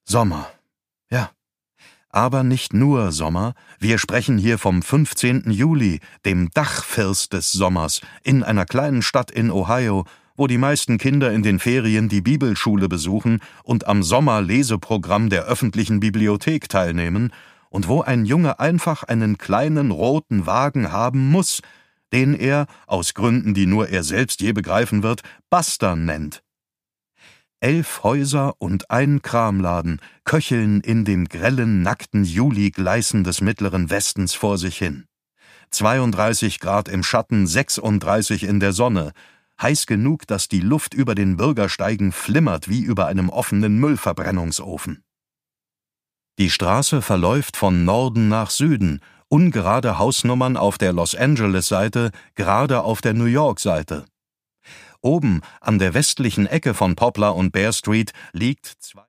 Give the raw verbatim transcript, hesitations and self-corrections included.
Sommer. Ja. Aber nicht nur Sommer, wir sprechen hier vom fünfzehnten Juli, dem Dachfirst des Sommers, in einer kleinen Stadt in Ohio, wo die meisten Kinder in den Ferien die Bibelschule besuchen und am Sommerleseprogramm der öffentlichen Bibliothek teilnehmen und wo ein Junge einfach einen kleinen roten Wagen haben muss, den er, aus Gründen, die nur er selbst je begreifen wird, Buster nennt. Elf Häuser und ein Kramladen köcheln in dem grellen, nackten Juligleißen des mittleren Westens vor sich hin. zweiunddreißig Grad im Schatten, sechsunddreißig in der Sonne. Heiß genug, dass die Luft über den Bürgersteigen flimmert wie über einem offenen Müllverbrennungsofen. Die Straße verläuft von Norden nach Süden, ungerade Hausnummern auf der Los Angeles-Seite, gerade auf der New York-Seite. Oben, an der westlichen Ecke von Poplar und Bear Street, liegt zwei